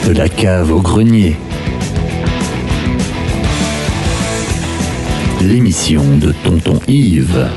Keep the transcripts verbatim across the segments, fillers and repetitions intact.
De la cave au grenier. L'émission de Tonton Yves.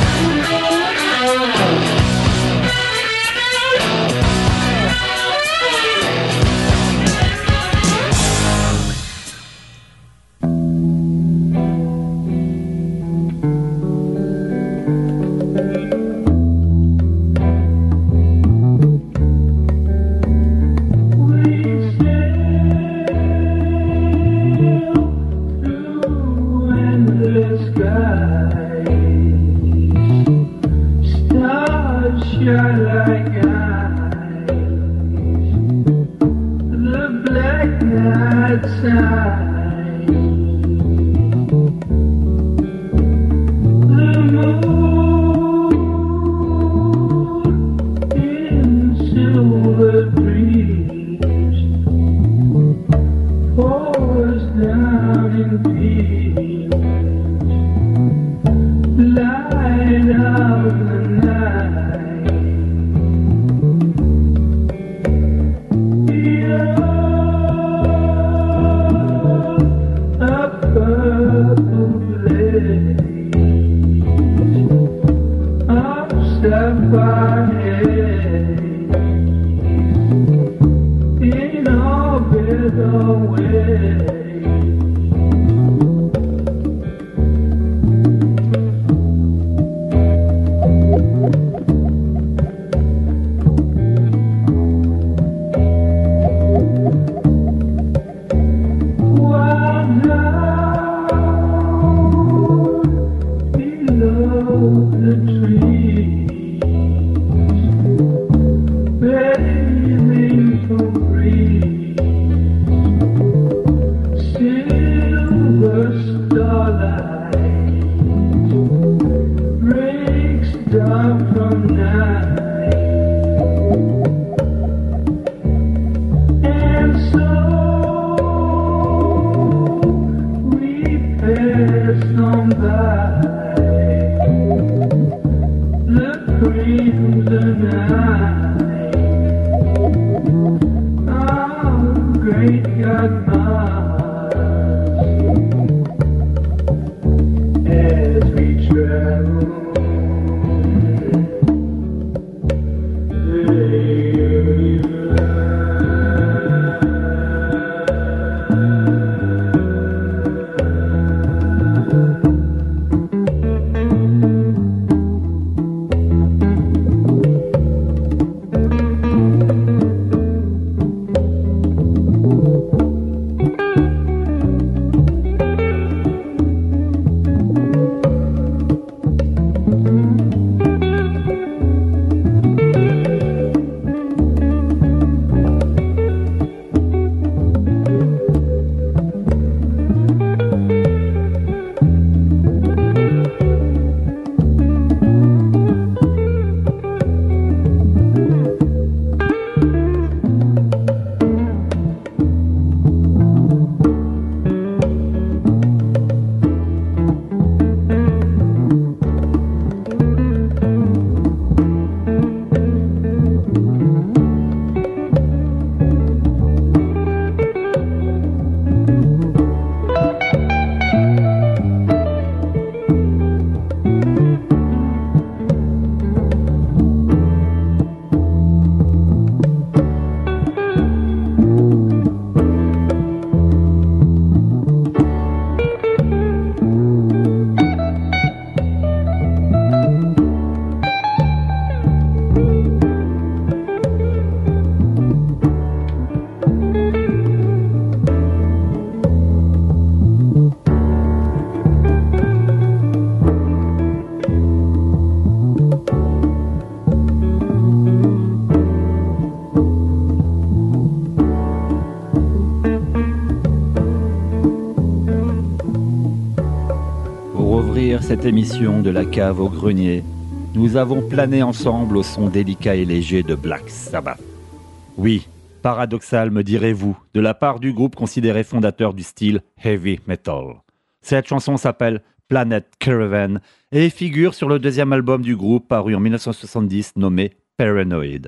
Cette émission de la cave au grenier, nous avons plané ensemble au son délicat et léger de Black Sabbath. Oui, paradoxal me direz-vous, de la part du groupe considéré fondateur du style heavy metal. Cette chanson s'appelle Planet Caravan et figure sur le deuxième album du groupe paru en dix-neuf cent soixante-dix nommé Paranoid.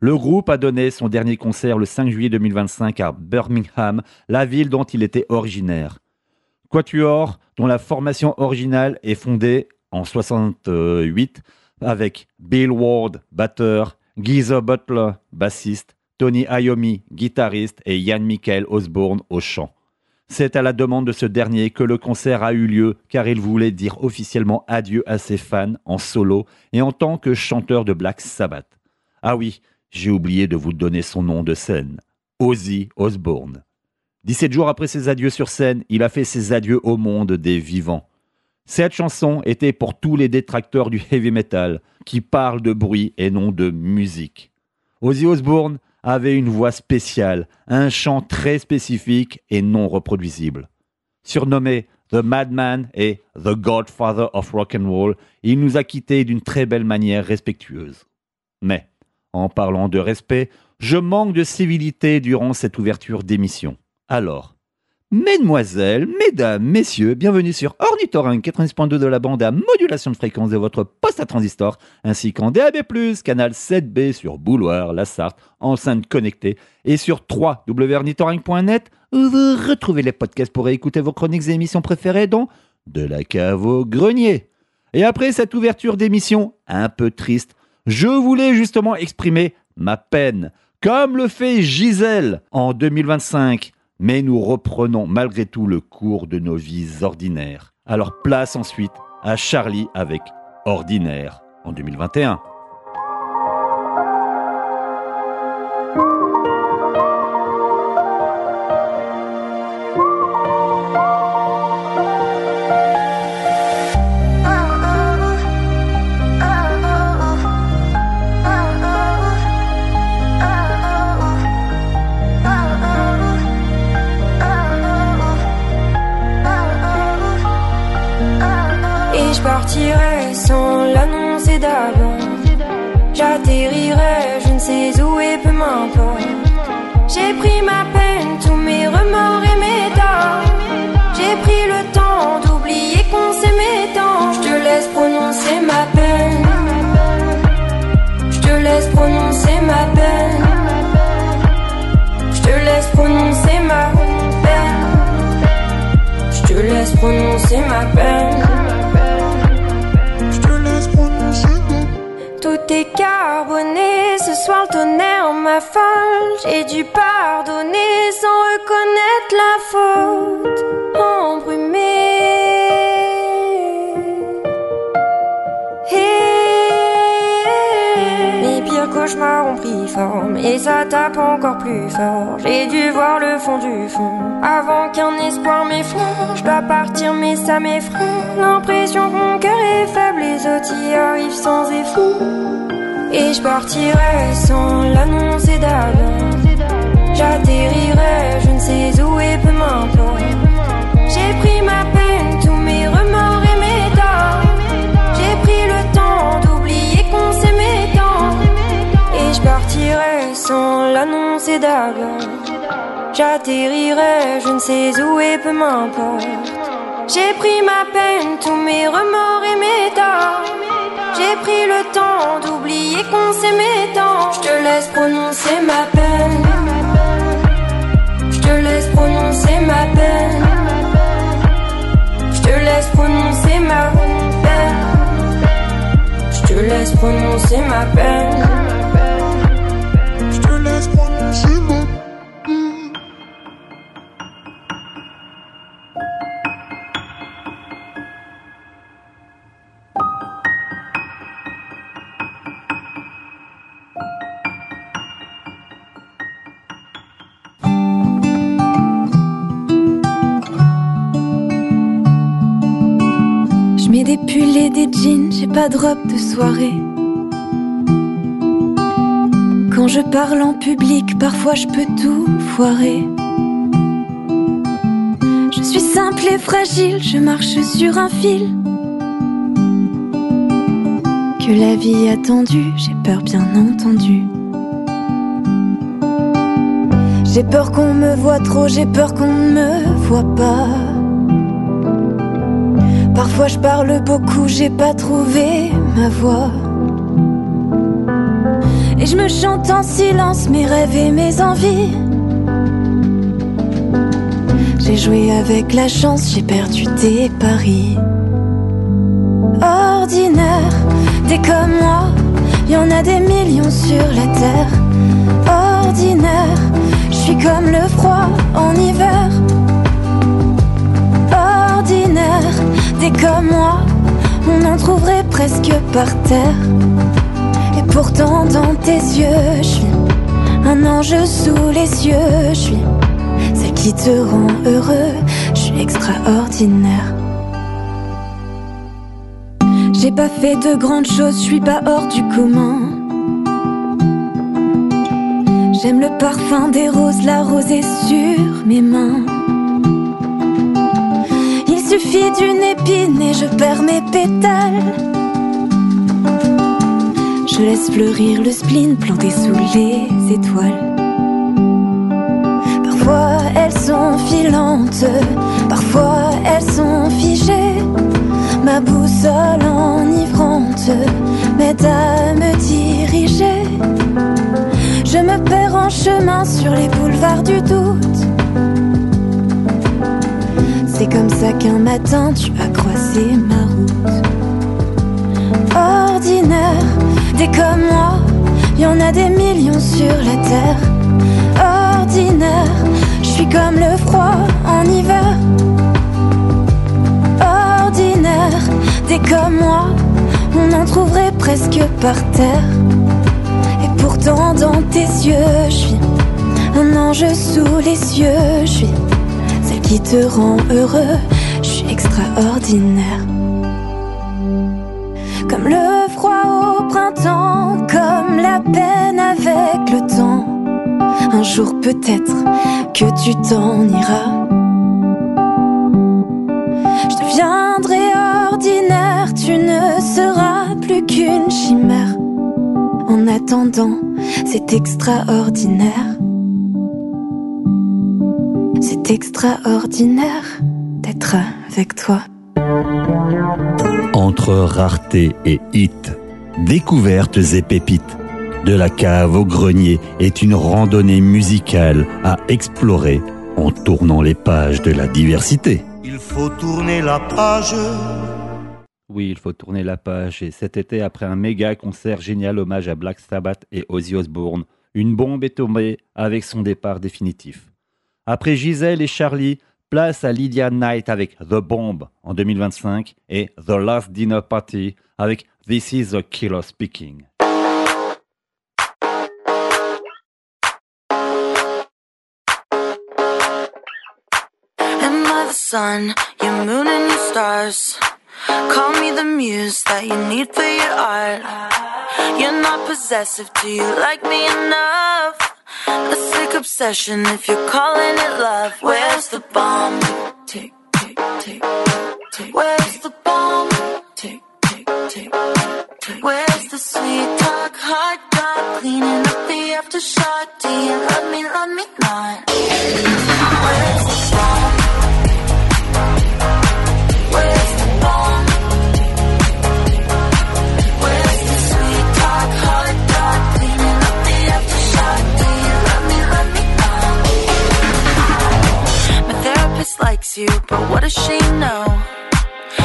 Le groupe a donné son dernier concert le cinq juillet deux mille vingt-cinq à Birmingham, la ville dont il était originaire. Quatuor, dont la formation originale est fondée en soixante-huit avec Bill Ward, batteur, Geezer Butler, bassiste, Tony Iommi, guitariste et Ian Michael Osborne au chant. C'est à la demande de ce dernier que le concert a eu lieu car il voulait dire officiellement adieu à ses fans en solo et en tant que chanteur de Black Sabbath. Ah oui, j'ai oublié de vous donner son nom de scène, Ozzy Osbourne. dix-sept jours après ses adieux sur scène, il a fait ses adieux au monde des vivants. Cette chanson était pour tous les détracteurs du heavy metal qui parlent de bruit et non de musique. Ozzy Osbourne avait une voix spéciale, un chant très spécifique et non reproduisible. Surnommé The Madman et The Godfather of Rock'n'Roll, il nous a quittés d'une très belle manière respectueuse. Mais, en parlant de respect, je manque de civilité durant cette ouverture d'émission. Alors, mesdemoiselles, mesdames, messieurs, bienvenue sur Ornithorynque quatre-vingt-dix point deux de la bande à modulation de fréquence de votre poste à transistor, ainsi qu'en D A B plus, canal sept B sur Bouloir, La Sarthe, enceinte connectée, et sur w w w point ornithorynque point net, où vous retrouvez les podcasts pour écouter vos chroniques et émissions préférées, dont De la cave au grenier. Et après cette ouverture d'émission un peu triste, je voulais justement exprimer ma peine, comme le fait Gisèle en deux mille vingt-cinq. Mais nous reprenons malgré tout le cours de nos vies ordinaires. Alors place ensuite à Charlie avec Ordinaire en deux mille vingt et un. Partirai sans l'annoncer d'abord. J'atterrirai, je ne sais où et peu m'importe. J'ai pris ma peine, tous mes remords et mes torts. J'ai pris le temps d'oublier qu'on s'aimait tant. Je te laisse prononcer ma peine. Je te laisse prononcer ma peine. Je te laisse prononcer ma peine. Je te laisse prononcer ma peine. Tout est carboné, ce soir le tonnerre m'affole. J'ai dû pardonner sans reconnaître la faute. Embrumé, hey. Mes pires cauchemars ont pris forme et ça tape encore plus fort. J'ai dû voir le fond du fond avant qu'un espoir m'effleure. Je dois partir mais ça m'effraie. L'impression que mon cœur est faible, les autres y arrivent sans effort. Et je partirai sans l'annoncer d'abord. J'atterrirai, je ne sais où et peu m'importe. J'ai pris ma peine, tous mes remords et mes torts. J'ai pris le temps d'oublier qu'on s'aimait tant. Et je partirai sans l'annoncer d'abord. J'atterrirai, je ne sais où et peu m'importe. J'ai pris ma peine, tous mes remords et mes torts. J'ai pris le temps d'oublier qu'on s'aimait tant. Je te laisse prononcer ma peine. Je te laisse prononcer ma peine. Je te laisse prononcer ma peine. Je te laisse prononcer ma peine. Je te laisse prononcer ma peine. Des pulls et des jeans, j'ai pas de robe de soirée. Quand je parle en public, parfois je peux tout foirer. Je suis simple et fragile, je marche sur un fil que la vie a tendu, j'ai peur bien entendu. J'ai peur qu'on me voie trop, j'ai peur qu'on ne me voie pas. Parfois je parle beaucoup, j'ai pas trouvé ma voix. Et je me chante en silence mes rêves et mes envies. J'ai joué avec la chance, j'ai perdu des paris. Ordinaire, t'es comme moi, y'en a des millions sur la terre. Ordinaire, je suis comme le froid en hiver. Ordinaire, t'es comme moi, on en trouverait presque par terre. Et pourtant dans tes yeux, je suis un ange sous les cieux. Je suis celle qui te rend heureux, je suis extraordinaire. J'ai pas fait de grandes choses, je suis pas hors du commun. J'aime le parfum des roses, la rosée sur mes mains. Il suffit d'une épine et je perds mes pétales. Je laisse fleurir le spleen planté sous les étoiles. Parfois elles sont filantes, parfois elles sont figées. Ma boussole enivrante m'aide à me diriger. Je me perds en chemin sur les boulevards du doute. C'est comme ça qu'un matin tu as croisé ma route. Ordinaire, t'es comme moi, y'en a des millions sur la terre. Ordinaire, je suis comme le froid en hiver. Ordinaire, t'es comme moi, on en trouverait presque par terre. Et pourtant dans tes yeux, je suis un ange sous les cieux. Je suis celle qui te rend heureux, je suis extraordinaire. Comme le froid au printemps, comme la peine avec le temps. Un jour peut-être que tu t'en iras. Je deviendrai ordinaire, tu ne seras plus qu'une chimère. En attendant, c'est extraordinaire. C'est extraordinaire d'être avec toi. Entre rareté et hit, découvertes et pépites, de la cave au grenier est une randonnée musicale à explorer en tournant les pages de la diversité. Il faut tourner la page. Oui, il faut tourner la page. Et cet été, après un méga concert génial hommage à Black Sabbath et Ozzy Osbourne, une bombe est tombée avec son départ définitif. Après Gisèle et Charlie, place à Lydia Knight avec The Bomb en deux mille vingt-cinq et The Last Dinner Party avec This Is the Killer Speaking. Am I the sun, your moon and your stars? Call me the muse that you need for your art. You're not possessive, do you like me enough? A sick obsession if you're calling it love. Where's the bomb? Tick, tick, tick, tick. Where's the bomb? Tick, tick, tick, tick. Where's the sweet talk, hard talk, cleaning up the aftershock? Do you love me, love me not? Where's the bomb? Where's the bomb? Where's the sweet talk, hard talk, cleaning up the aftershock? Do you love me, love me not? My therapist likes you, but what does she know?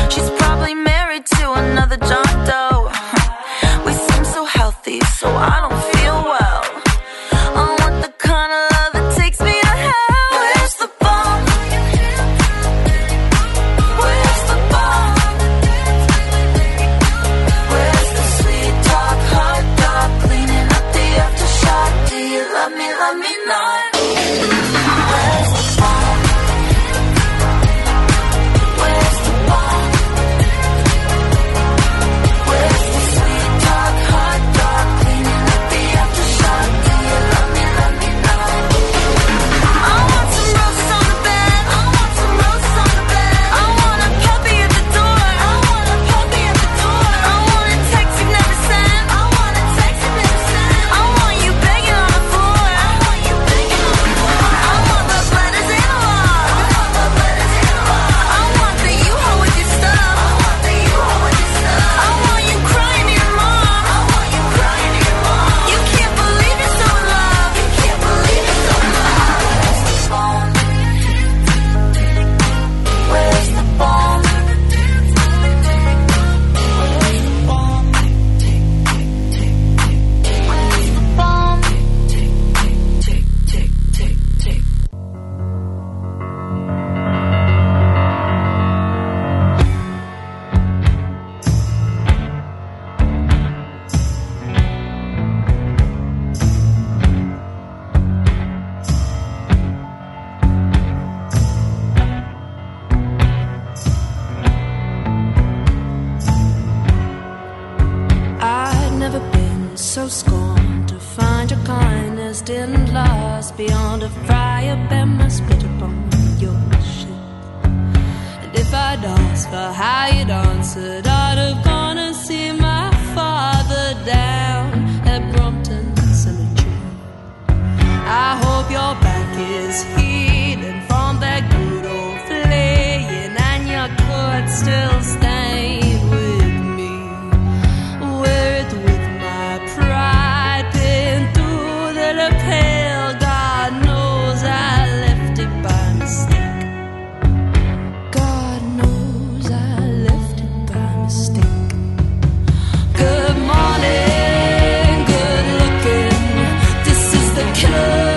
and lost beyond a fry up and my spit upon your shit. And if I'd asked for how you'd answered, I'd have gone and see my father down at Brompton Cemetery. I hope your back is healing from that good old flaying, and you could still stay with me. Wear it with my pride pinned through the lapel. God knows I left it by mistake. God knows I left it by mistake. Good morning, good looking. This is the killer.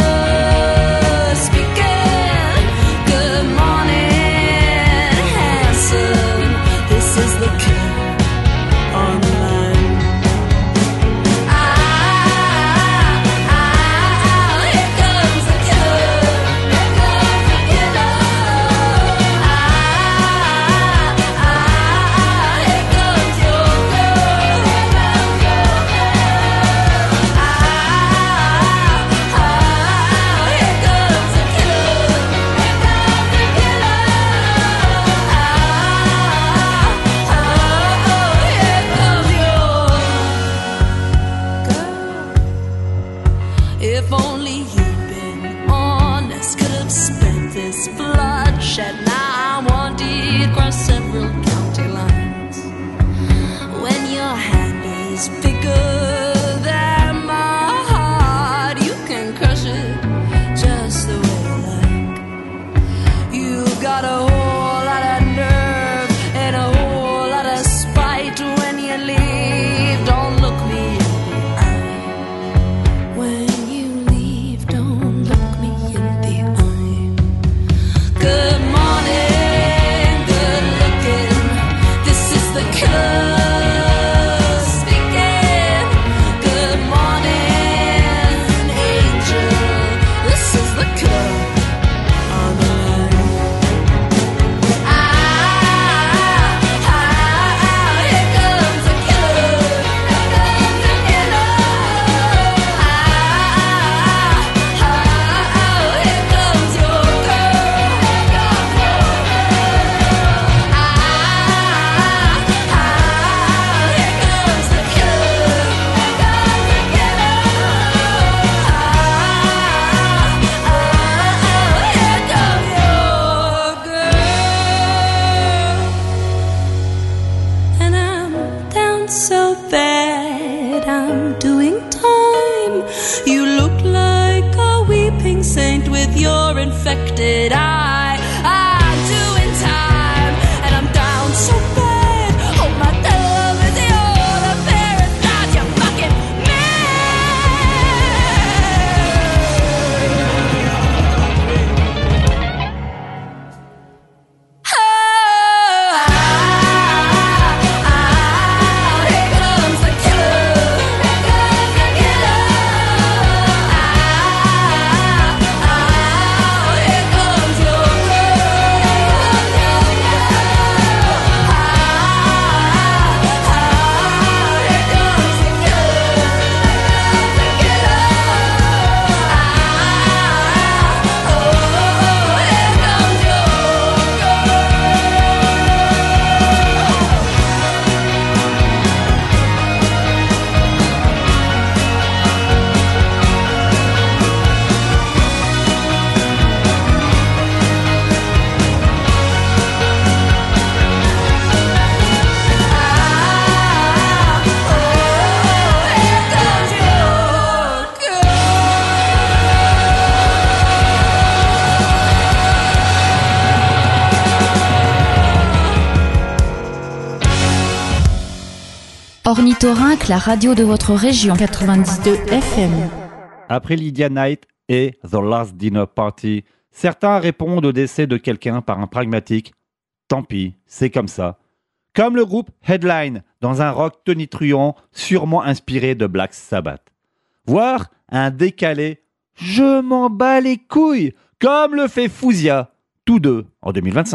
Ornithorynque, la radio de votre région, quatre-vingt-dix-deux F M. Après Lydia Knight et The Last Dinner Party, certains répondent au décès de quelqu'un par un pragmatique « Tant pis, c'est comme ça ». Comme le groupe Headline, dans un rock tonitruant sûrement inspiré de Black Sabbath. Voire un décalé « Je m'en bats les couilles », comme le fait Fouzia, tous deux en deux mille vingt-cinq.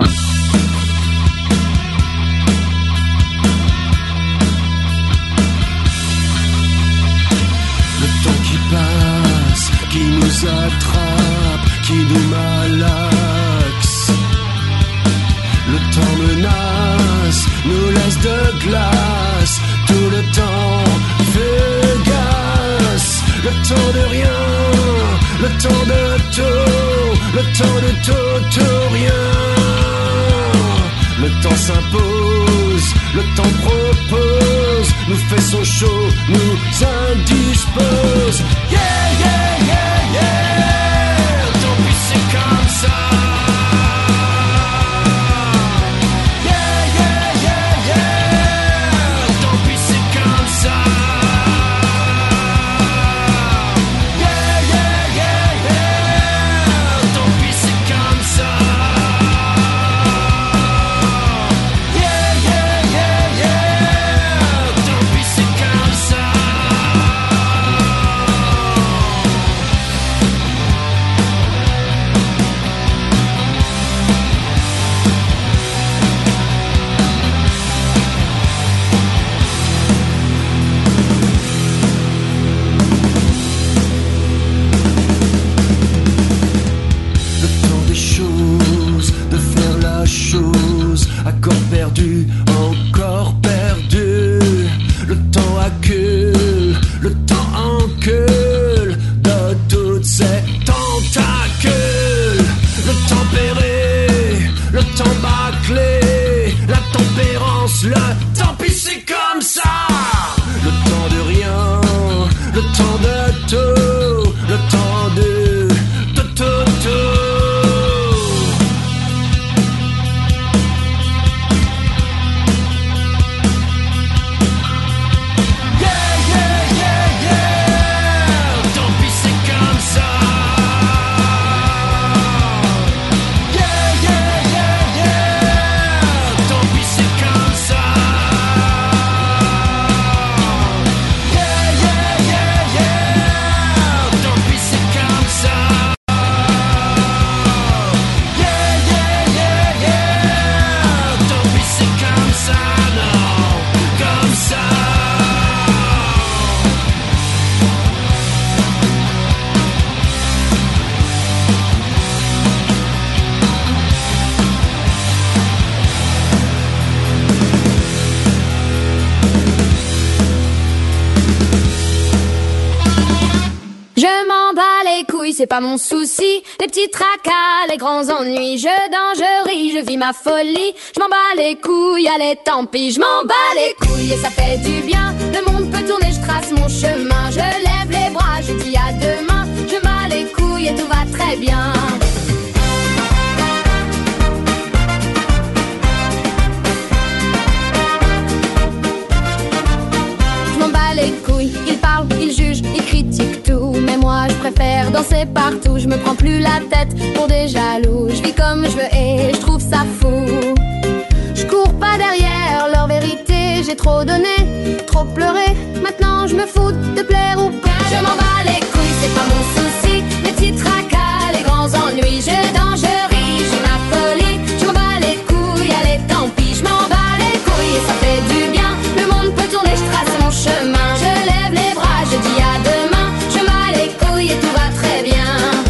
Le temps qui passe, qui glace, tout le temps fugace. Le temps de rien, le temps de tout, le temps de tout, tout rien. Le temps s'impose, le temps propose, nous fait son show, nous indispose. Yeah, yeah, yeah, yeah, tant pis c'est comme ça. Yeah, yeah, yeah, yeah, tant pis c'est comme ça. Yeah, yeah, yeah, yeah, tant pis c'est comme ça. Accord perdu, encore perdu. Le temps accule, le temps encule de toutes ces tentacules. Le tempéré, le temps bâclé, la tempérance, le tant pis c'est comme ça. Le temps de rien, le temps de tout, le temps de tout, tout, tout. C'est pas mon souci, les petits tracas, les grands ennuis. Je danse, je ris, je vis ma folie. Je m'en bats les couilles, allez tant pis. Je m'en bats les couilles et ça fait du bien. Le monde peut tourner, je trace mon chemin. Je lève les bras, je dis à demain. Je bats les couilles et tout va très bien. Je m'en bats les couilles, ils parlent, ils jugent, ils critiquent tout. Mais moi je préfère danser partout. Je me prends plus la tête pour des jaloux. Je vis comme je veux et je trouve ça fou. Je cours pas derrière leur vérité. J'ai trop donné, trop pleuré. Maintenant je me fous de plaire ou pas. Je m'en bats les couilles, c'est pas mon souci. Les petits tracas, les grands ennuis. Je danse, je ris, j'ai ma folie. Je m'en bats les couilles, allez tant pis. Je m'en bats les couilles et ça fait du bien. Le monde peut tourner, je trace mon chemin. Je lève les bras, je dis à demain. Je m'en bats les couilles et tout va très bien.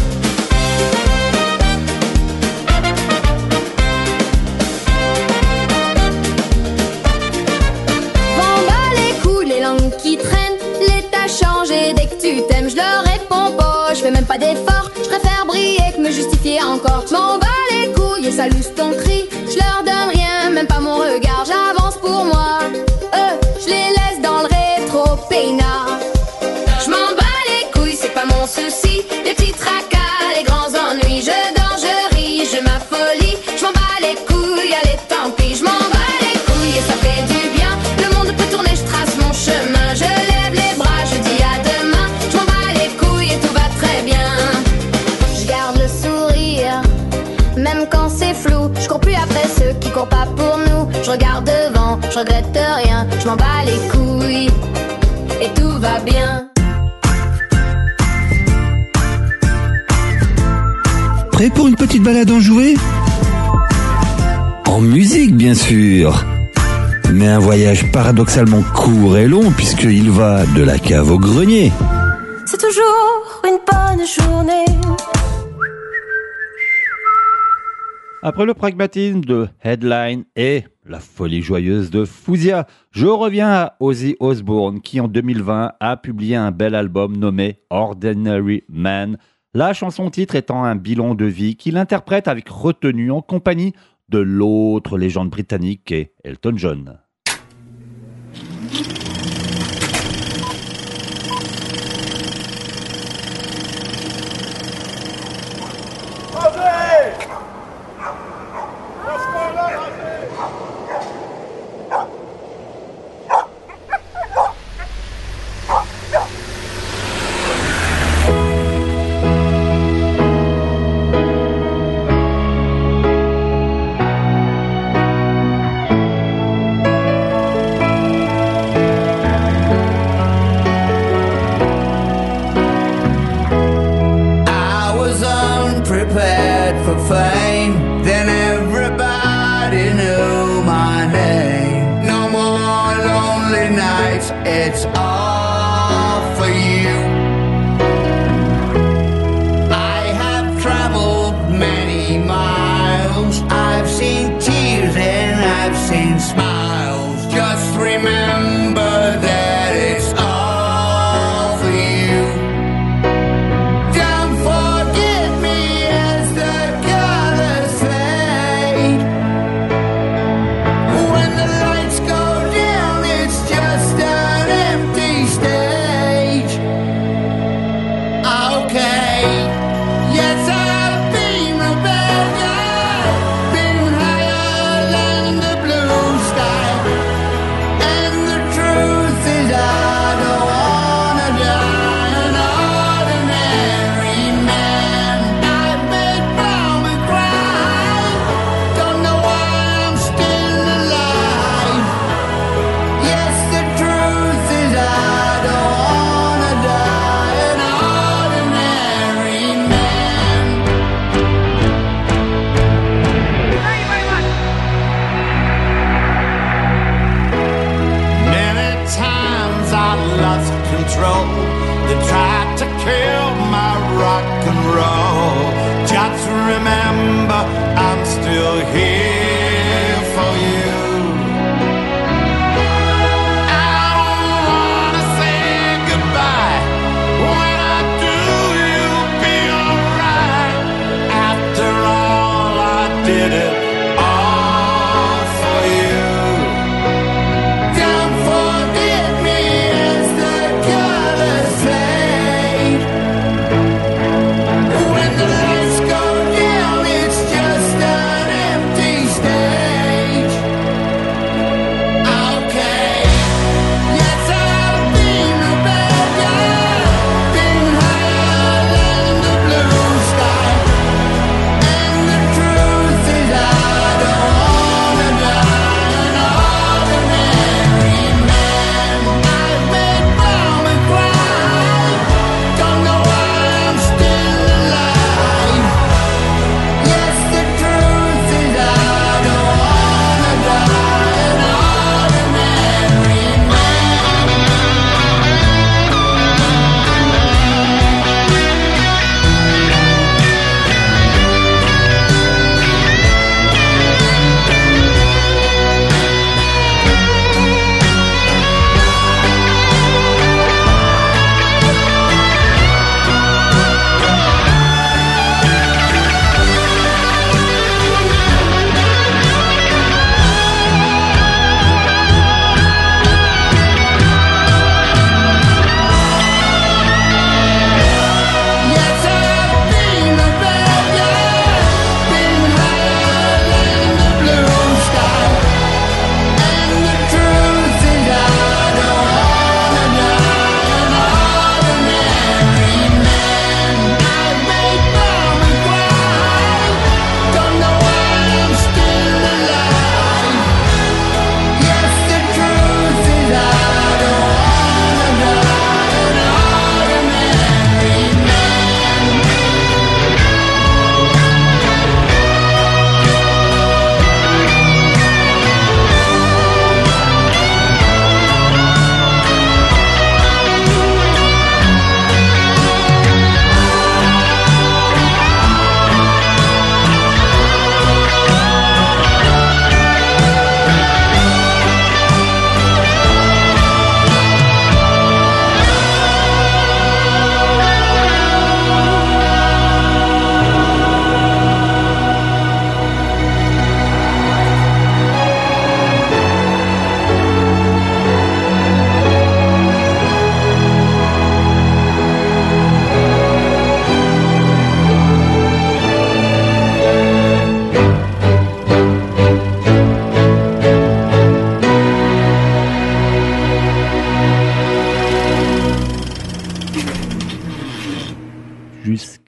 Qui traînent, l'état changé dès que tu t'aimes. Je leur réponds pas, je fais même pas d'effort. Je préfère briller que me justifier encore. Je m'en bats les couilles et ça loose ton cri. Je leur donne rien, même pas mon regard. J'avance pour moi, eux, je les laisse dans le rétro peinard. Je m'en bats les couilles, c'est pas mon souci. Les petits tracas, les grands ennuis. Je danse, je ris, je m'affolie. Je m'en bats les couilles, allez tant pis. Je m'en bats les couilles et ça fait du bien. Le monde peut tourner, je trace mon chemin. Je lève les bras, je dis à demain. Je m'en bats les couilles et tout va très bien. Je garde le sourire, même quand c'est flou. Je cours plus après ceux qui courent pas pour nous. Je regarde devant, je regrette rien. Je m'en bats les couilles et tout va bien. Prêt pour une petite balade enjouée ? En musique, bien sûr. Mais un voyage paradoxalement court et long, puisqu'il va de la cave au grenier. C'est toujours une bonne journée. Après le pragmatisme de Headline et la folie joyeuse de Fouzia, je reviens à Ozzy Osbourne qui en deux mille vingt a publié un bel album nommé Ordinary Man, la chanson titre étant un bilan de vie qu'il interprète avec retenue en compagnie de l'autre légende britannique qu'est Elton John. Sky.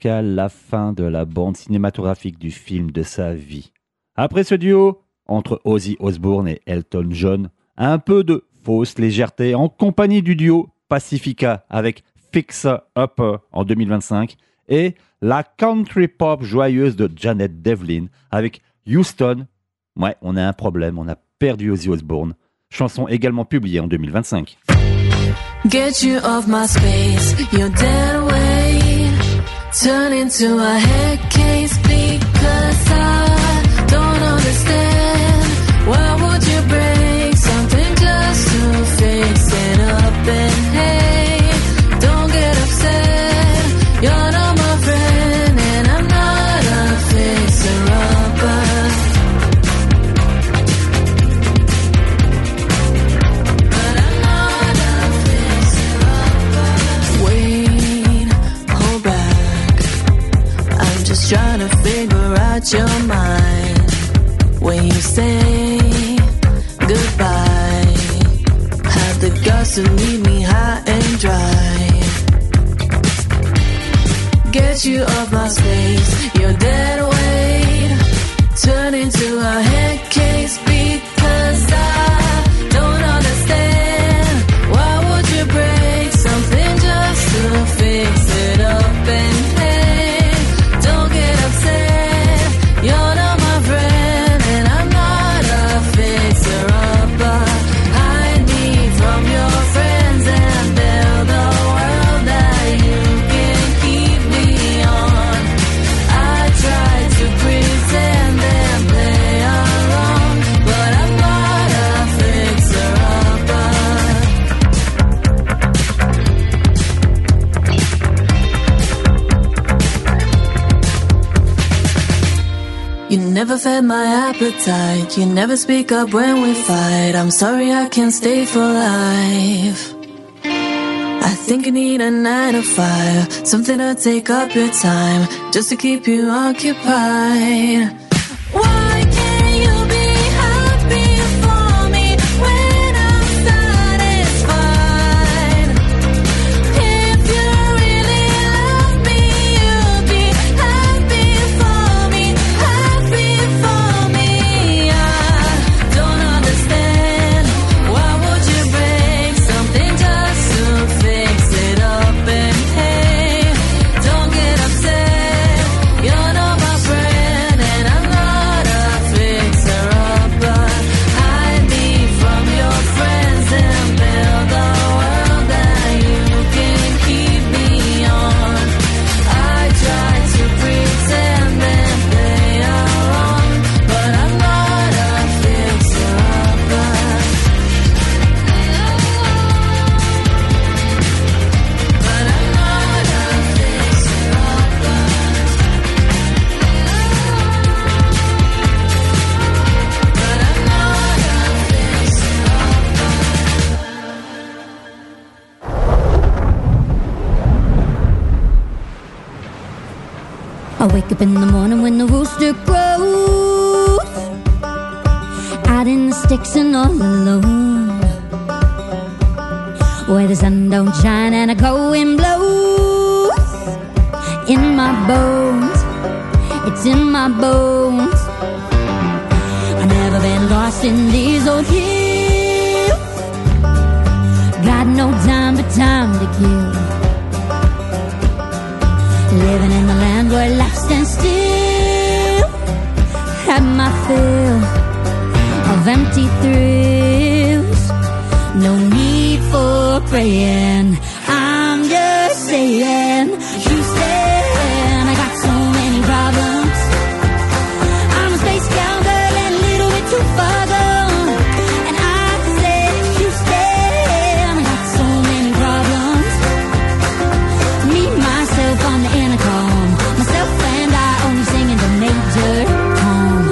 marqua la fin de la bande cinématographique du film de sa vie. Après ce duo, entre Ozzy Osbourne et Elton John, un peu de fausse légèreté en compagnie du duo Pacifica avec Fixer Upper en deux mille vingt-cinq et la country pop joyeuse de Janet Devlin avec Houston. Ouais, on a un problème, on a perdu Ozzy Osbourne. Chanson également publiée en deux mille vingt-cinq. Get you off my space, you're dead weight. Turn into a head case because I don't understand. Why would you break something just to fix it up? And hey, don't get upset. You're not my friend and I'm not a fixer-upper. But I'm not a fixer-upper. Wait, hold back. I'm just trying to figure out your mind. When you say goodbye, have the guts to leave me high and dry. Get you off my space, you're dead weight. Turn into a head case because I don't understand. Why would you break something just to fix it up? And hey, don't get upset. You're not my friend and I'm not a fixer-upper. Hide me from your friends and build a world that you can keep me on. I try to pretend and play along, but I'm not a fixer-upper. You never fed my appetite. You never speak up when we fight. I'm sorry I can't stay for life. I think I need a nine to five, something to take up your time, just to keep you occupied. Why can't you be happy for me when I'm satisfied? If you really love me, you'll be happy for me, happy for me. I don't understand. Why would you break something just to fix it up? And hey, don't get upset. You're not my friend and I'm not a fixer-upper. Hide me from your friends and build a world that you can keep me on. I try to pretend and play along, but I'm not a fixer-upper. But I'm not a fixer-upper. But I'm not a fixer-upper. I wake up in the morning when the rooster crows, out in the sticks and all alone, where the sun don't shine and a cold wind blows. In my bones, it's in my bones. I've never been lost in these old hills. Got no time but time to kill. Living in the land where life stands still. Had my fill of empty thrills. No need for praying. I'm just saying, Houston, I got so many problems. I'm a space cowgirl and a little bit too far gone. And I said, Houston, I got so many problems. Me, myself on the intercom, myself and I only singing the major tom.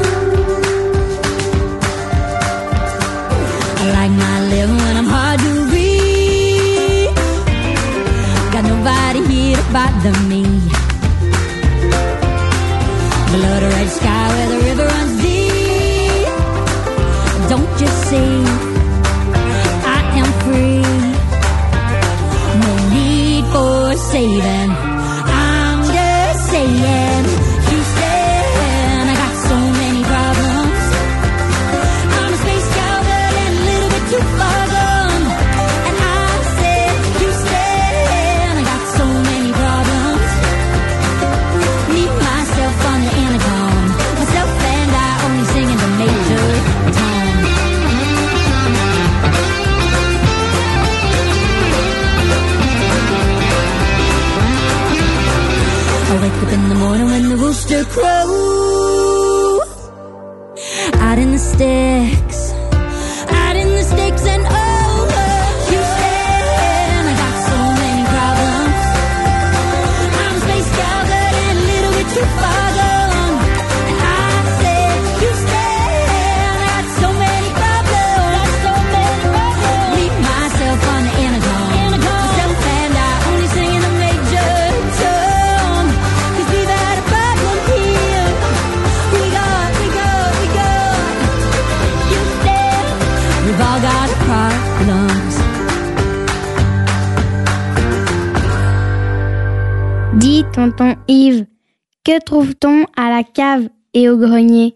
I like my living when I'm hard to read. Got nobody here to bother me. Below the red sky where the river runs deep. Don't you see, I am free. No need for saving. I'm just through. Out in the sticks, out in the sticks and over Houston. I got so many problems. I'm spaced out but a little bit too far gone. And I said Houston, I got so many problems, so many problems. Leave myself on the intercom, myself and I only sing in the major tone. 'Cause we've had a problem here. We got, we got, we got Houston. We've all got problems. Dis, tonton Yves, que trouve-t-on à la cave et au grenier?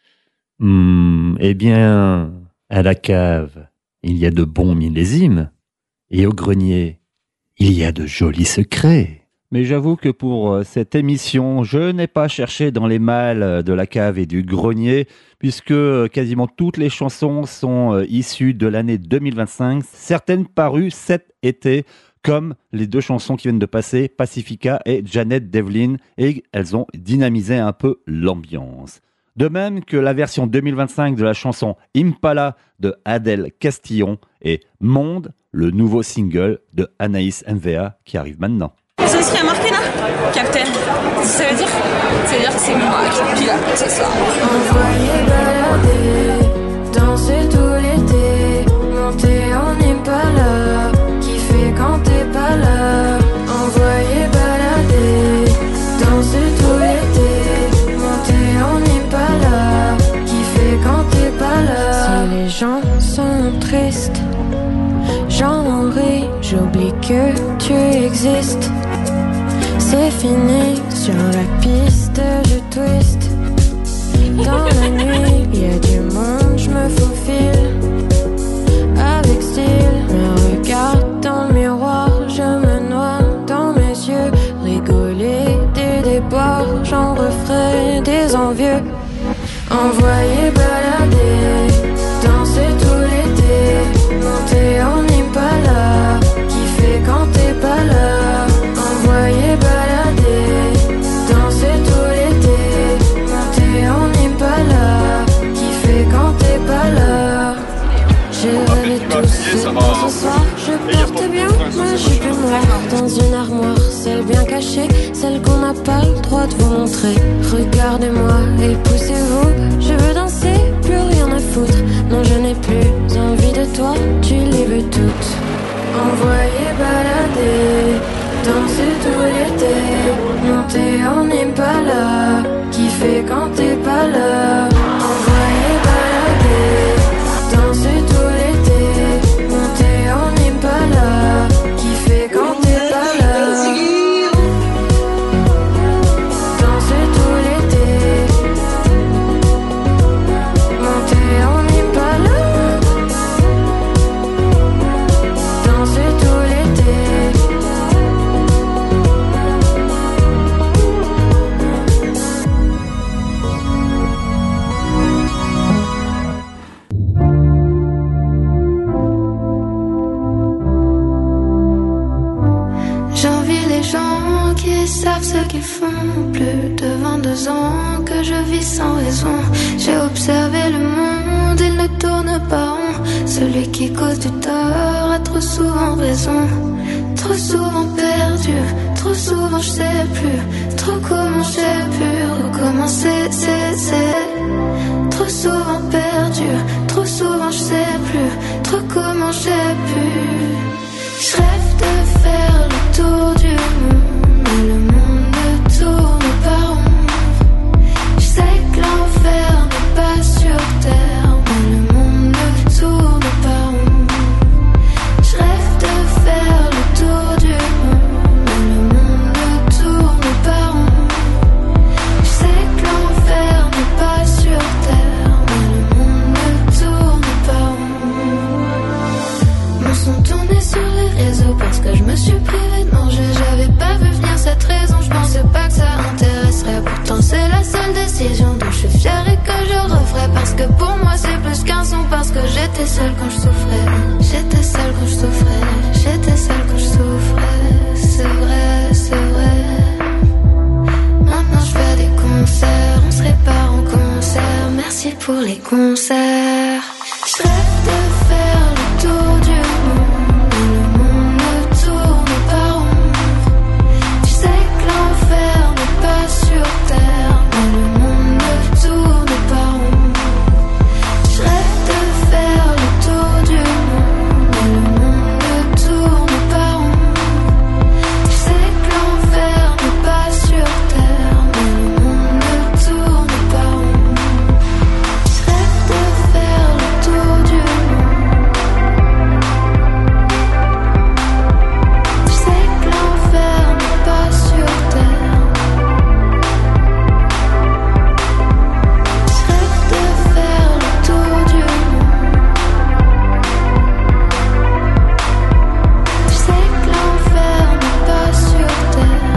Hmm, eh bien, à la cave, il y a de bons millésimes. Et au grenier, il y a de jolis secrets. Mais j'avoue que pour cette émission, je n'ai pas cherché dans les malles de la cave et du grenier, puisque quasiment toutes les chansons sont issues de l'année deux mille vingt-cinq, certaines parues cet été, comme les deux chansons qui viennent de passer, Pacifica et Janet Devlin, et elles ont dynamisé un peu l'ambiance. De même que la version deux mille vingt-cinq de la chanson Impala de Adèle Castillon et Monde, le nouveau single de Anaïs M V A qui arrive maintenant. Ça serait marqué là, Captain. Ça veut dire Ça veut dire que c'est moi qui pilote, c'est ça. Envoyer balader, danser tout l'été, monter en Impala, kiffer quand t'es pas là. Envoyer balader, danser tout l'été, monter en Impala, kiffer quand t'es pas là. Si les gens sont tristes, j'en ris, j'oublie que tu existes. C'est fini, sur la piste je twist. Dans la nuit, y'a du monde, je me faufile. Avec style, me regarde dans le miroir, je me noie dans mes yeux. Rigoler des déboires, j'en referai des envieux. Envoyer balader, danser tout l'été, monter en Impala, kiffer quand t'es pas là. Envoyer balader, danser tout l'été, monter en Impala, kiffer quand t'es pas là. J'ai rêvé tout seul ce soir, je porte bien ma jupe noire dans une armoire, celle bien cachée, celle qu'on n'a pas le droit de vous montrer. Regardez-moi et poussez-vous, je veux danser, plus rien à foutre. Non, je n'ai plus envie de toi, tu les veux toutes. Envoyer balader, danser tout l'été, monter en Impala, kiffer quand t'es pas là. Envoyer balader, danser tout l'été, monter en Impala, kiffer quand t'es pas là. Danser tout l'été, monter en Impala, danser tout l'été. J'envie les gens qui savent ce qu'ils font. Plus de vingt-deux ans que je vis sans raison. J'ai observé le monde, il ne tourne pas rond. Celui qui cause du tort a trop souvent raison. Trop souvent perdu, trop souvent je sais plus. Trop comment j'ai pu recommencer, c'est, c'est. Trop souvent perdu, trop souvent je sais plus. Trop comment j'ai pu. Je rêve de faire le tour du monde, mais le monde ne tourne pas rond. Je sais que l'enfer n'est pas sur terre, mais le monde ne tourne pas rond. Je rêve de faire le tour du monde, mais le monde ne tourne pas rond. Je sais que l'enfer n'est pas sur terre, mais le monde ne tourne pas rond. Mon son tournait sur les réseaux parce que je me suis privé de manger. J'avais pas vu venir cette raison, je pensais pas que ça intéresserait. Pourtant c'est la seule décision dont je suis fière et que je referai. Parce que pour moi c'est plus qu'un son, parce que j'étais seule quand je souffrais. J'étais seule quand je souffrais, j'étais seule quand je souffrais. C'est vrai, c'est vrai. Maintenant je fais des concerts. concerts. Je rêve de faire le tour du monde, et le monde ne tourne pas rond. Tu sais que l'enfer n'est pas sur terre, mais le monde ne tourne pas rond. Je rêve de faire le tour du monde, et le monde ne tourne pas rond. Tu sais que l'enfer n'est pas sur terre, mais le monde ne tourne pas rond. Je rêve de faire le tour du monde. Tu sais que l'enfer n'est pas sur terre. Je rêve de faire le tour du monde. Tu sais que l'enfer n'est pas sur terre.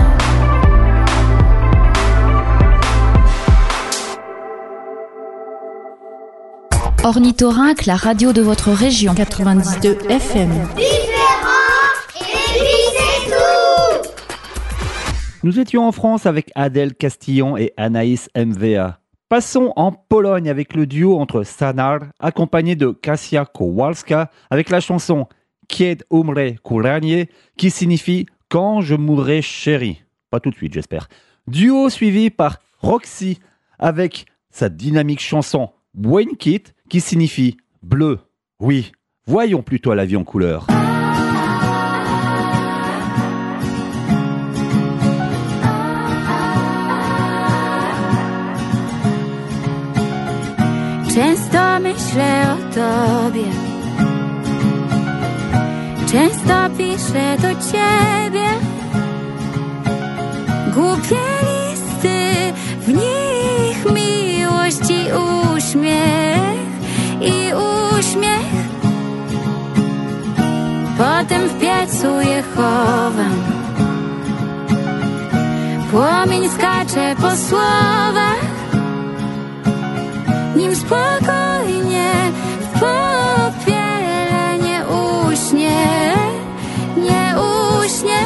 Ornithorynque, la radio de votre région quatre-vingt-dix-deux F M. Nous étions en France avec Adèle Castillon et Anaïs M V A. Passons en Pologne avec le duo entre Sanar, accompagné de Kasia Kowalska, avec la chanson Kiedy umrę kochanie, qui signifie Quand je mourrai chérie. Pas tout de suite, j'espère. Duo suivi par Roxy, avec sa dynamique chanson Błękit, qui signifie bleu. Oui, voyons plutôt la vie en couleur. Często myślę o tobie, często piszę do ciebie głupie listy, w nich miłość i uśmiech, i uśmiech. Potem w piecu je chowam, płomień skacze po słowach, nim spokojnie w popiele nie uśnie, nie uśnie.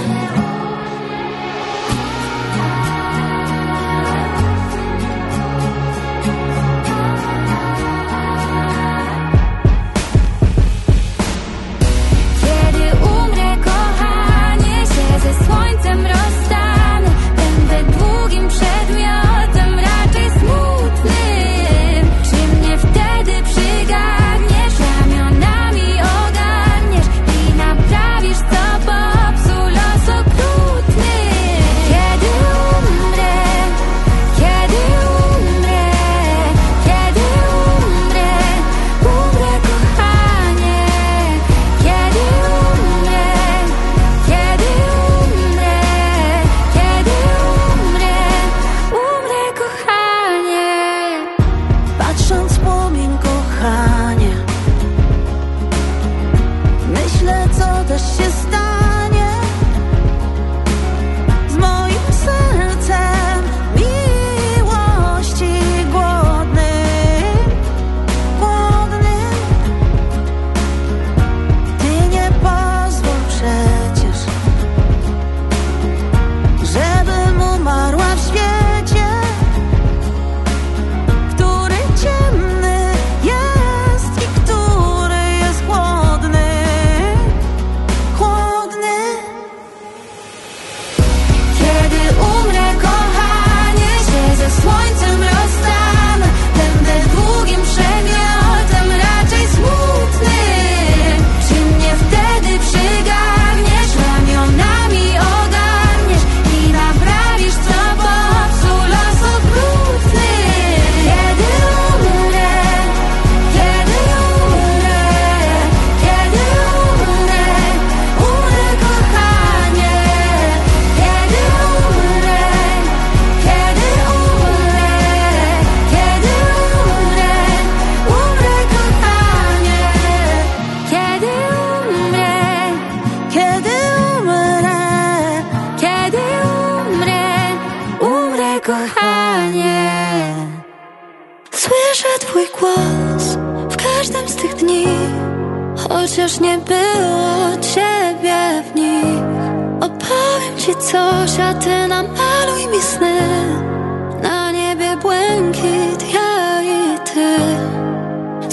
Kiedy umrę, kochanie, się ze słońcem rozstanę, będę długim przedmiotem, raczej smutnym. Czy mnie wtedy przygarniesz, ramionami ogarniesz i naprawisz, co popsuł los okrutny? Kiedy umrę, kiedy umrę, kiedy umrę, umrę, kochanie. Kiedy umrę, kiedy umrę, kiedy umrę, umrę, kochanie. Patrząc w płomień, kochanie, myślę, co też się stanie z moim sercem miłości głodnym, głodnym. Ty nie pozwól przecież, żebym umarła w świecie, który ciemny jest i który jest chłodny, chłodny. Kiedy umrę, kochanie, się ze słońcem rozstanę, będę długim przedmiotem, raczej smutnym. Czy mnie wtedy przygarniesz, ramionami ogarniesz i naprawisz, co popsuł los okrutny? Kiedy umrę, kiedy umrę, kiedy umrę, umrę, kochanie. Kiedy umrę, kiedy umrę, kiedy umrę, umrę, kochanie. Kiedy umrę, kiedy umrę, kiedy umrę, umrę, kochanie. Słyszę twój głos w każdym z tych dni, chociaż nie było ciebie w nich. Opowiem ci coś, a ty namaluj mi sny. Na niebie błękit, ja i ty.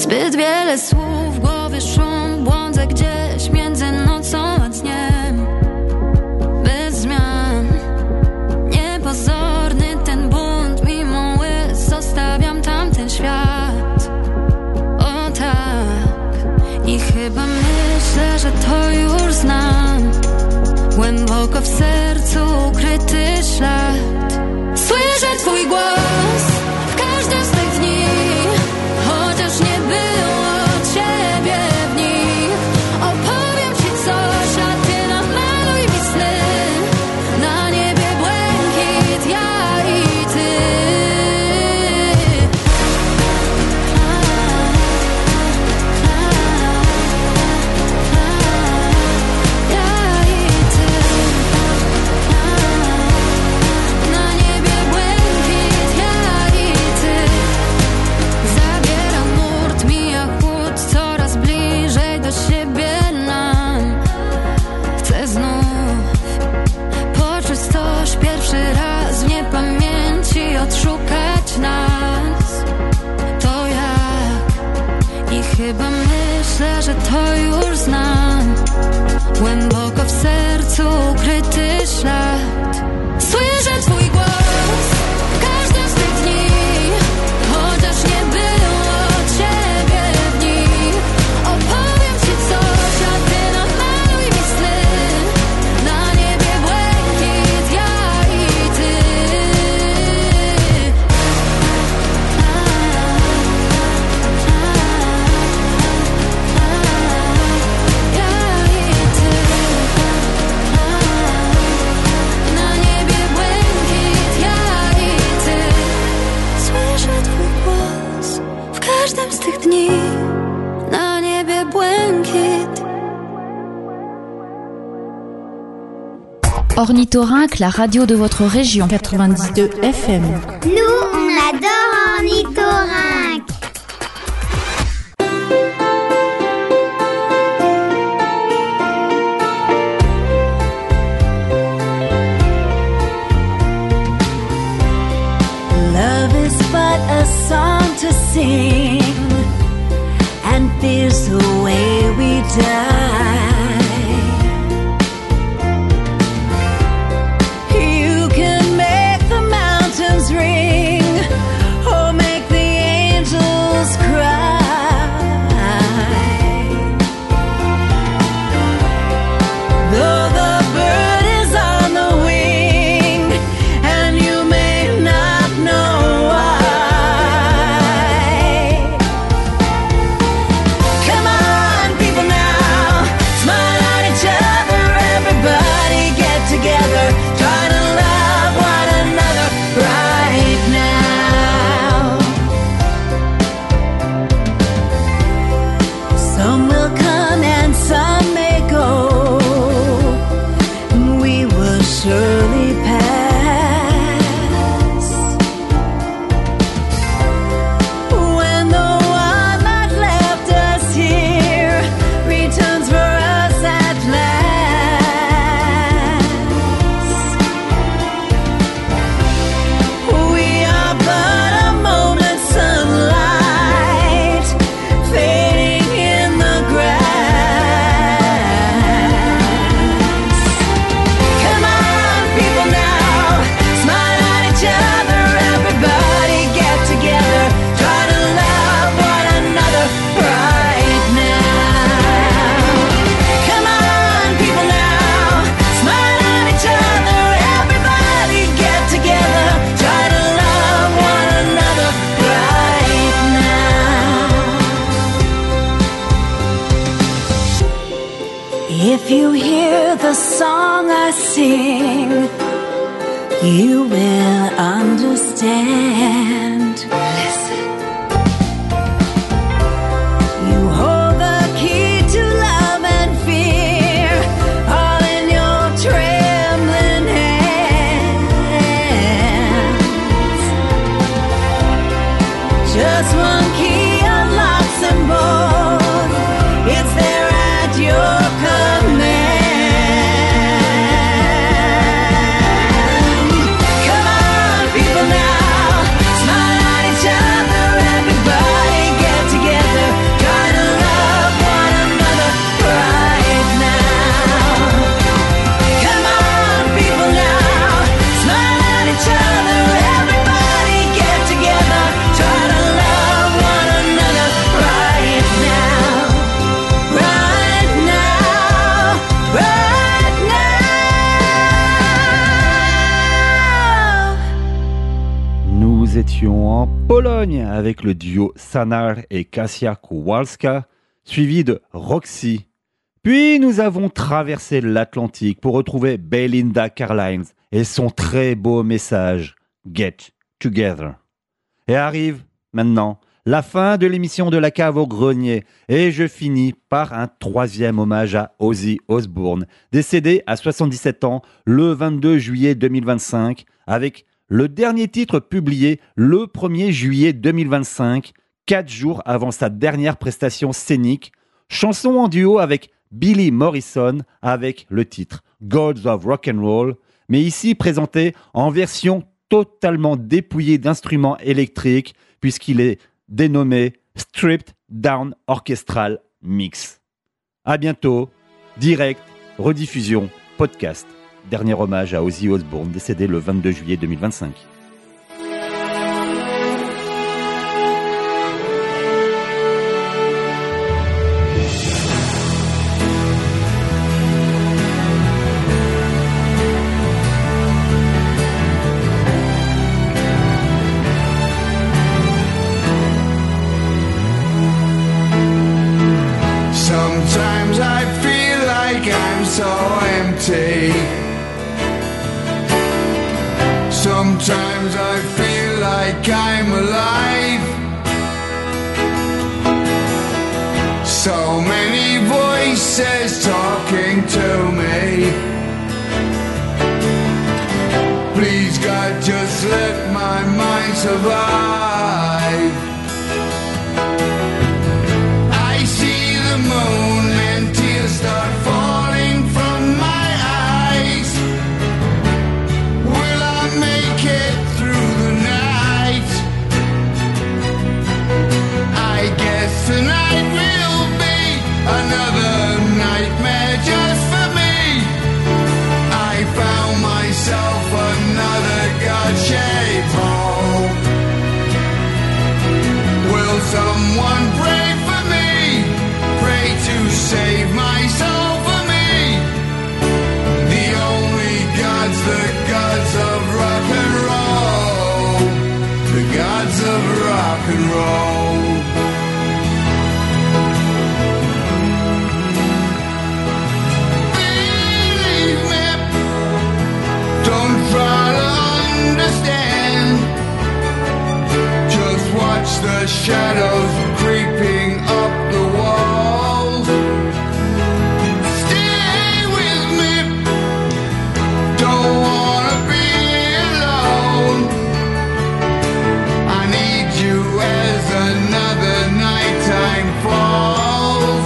Zbyt wiele słów w głowie, szum, błądzę gdzieś między nocą a dniem. Bez zmian, niepozorny ten bunt, mimo łez zostawiam tamten świat. O tak, i chyba myślę, że to już znam. Głęboko w sercu ukryty ślad. Słyszę twój głos w każdym z tych dni, chociaż nie było ciebie w nich. Opowiem ci coś, a ty namaluj mi sny. Na niebie błękit, ja i ty. Ja i ty. Na niebie błękit, ja i ty. Zabiera nurt, mija chłód, coraz bliżej do siebie nam. Chcę znów poczuć coś pierwszy raz w niepamięci, odszukać nas. To jak? I chyba myślę, że to już znam. Głęboko w sercu ukryty ślad. Słyszę twój głos w każdym z tych dni, chociaż nie było ciebie w nich. Opowiem ci coś, a ty namaluj mi sny. Na niebie błękit, ja i ty. Ja i ty. Na niebie błękit, ja i ty. Słyszę twój głos w każdym z tych dni. Na niebie błękit. Ornithorynque, la radio de votre région. quatre-vingt-dix-deux F M. Nous, on adore Ornithorynque. Love is but a song to sing, and fear's the way we die. You can make the mountains ring, or make the angels cry. Though the bird is on the wing, and you may not know why. Come on, people now, smile at each other, everybody get together, try to love one another right now. Some will come and some may go, we will surely pass. When the one that left us here returns for us at last, we are but a moment's sunlight fading in the grass. Come on, people now, smile at each other, everybody get together, try to love one another right now. Come on, people now, smile at each other, everybody get together, try to love one another right now. If you hear the song I sing, you will understand. Listen. You hold the key to love and fear, all in your trembling hands. Just one key unlocks them both. It's there at your command. Come on, people now, smile at each other, everybody get together, étions en Pologne avec le duo Sanar et Kasia Kowalska, suivi de Roxy. Puis nous avons traversé l'Atlantique pour retrouver Belinda Carlisle et son très beau message « Get Together ». Et arrive maintenant la fin de l'émission de la cave au grenier et je finis par un troisième hommage à Ozzy Osbourne, décédé à soixante-dix-sept ans le vingt-deux juillet deux mille vingt-cinq avec le dernier titre publié le premier juillet deux mille vingt-cinq, quatre jours avant sa dernière prestation scénique, chanson en duo avec Billy Morrison avec le titre Gods of Rock'n'Roll, mais ici présenté en version totalement dépouillée d'instruments électriques puisqu'il est dénommé Stripped Down Orchestral Mix. À bientôt, direct, rediffusion, podcast. Dernier hommage à Ozzy Osbourne, décédé le vingt-deux juillet deux mille vingt-cinq. Sometimes I feel like I'm so empty. Sometimes I feel like I'm alive. So many voices talking to me. Please God, just let my mind survive. I see the moon and tears start falling from my eyes. Will I make it through the night? I guess tonight will be another nightmare just for me. I found myself another God-shaped hole. Will someone pray for me? Pray to save my soul for me. The only gods, the gods of rock and roll. The gods of rock and roll. Believe me, don't try to understand. Just watch the shadows creeping up the walls. Stay with me, don't wanna be alone. I need you as another nighttime falls.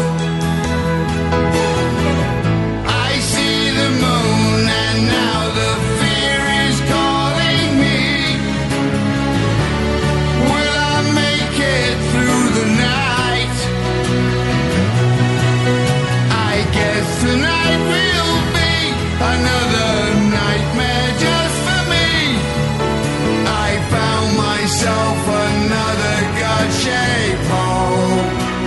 I see the moon and now the fear is calling me. Will I make it through the night? I guess tonight will be another nightmare just for me. I found myself another God-shaped hole.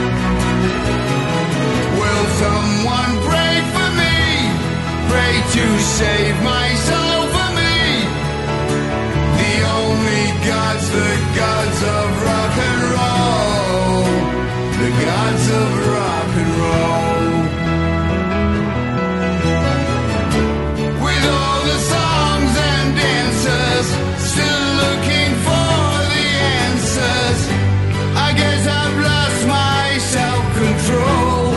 Will someone pray for me? Pray to save my soul for me. The only gods, the gods of rock and roll. The gods of rock and roll. With all the songs and dancers, still looking for the answers. I guess I've lost my self-control.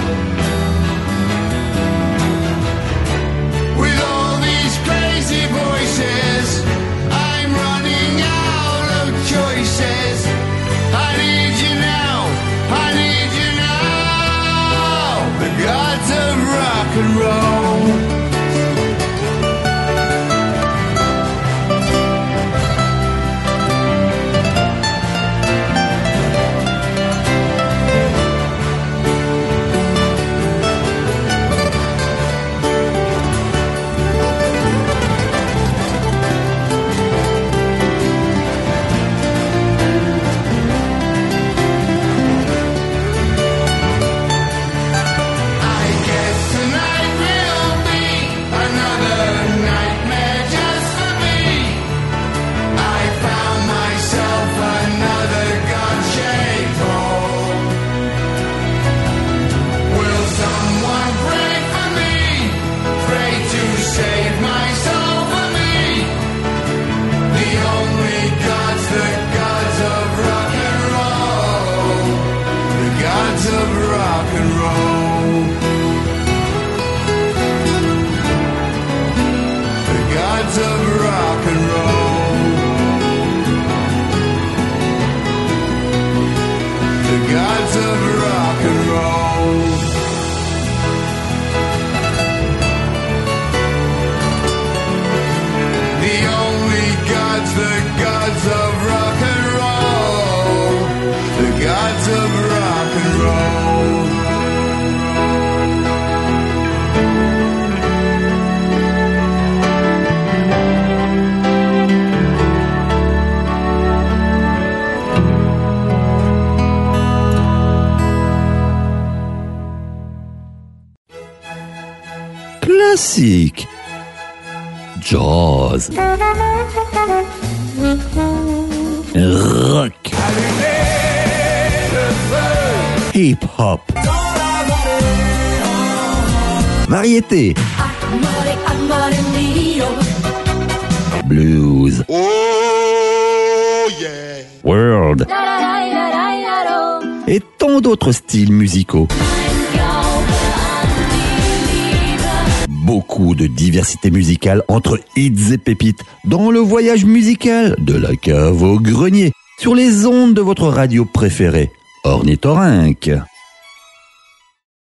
With all these crazy voices, I'm running out of choices. I need you now, I need you now. The gods of rock and roll. I guess tonight will classique, jazz, rock, hip-hop, variété, blues, world et tant d'autres styles musicaux. Beaucoup de diversité musicale entre hits et pépites dans le voyage musical de la cave au grenier sur les ondes de votre radio préférée, Ornithorynque.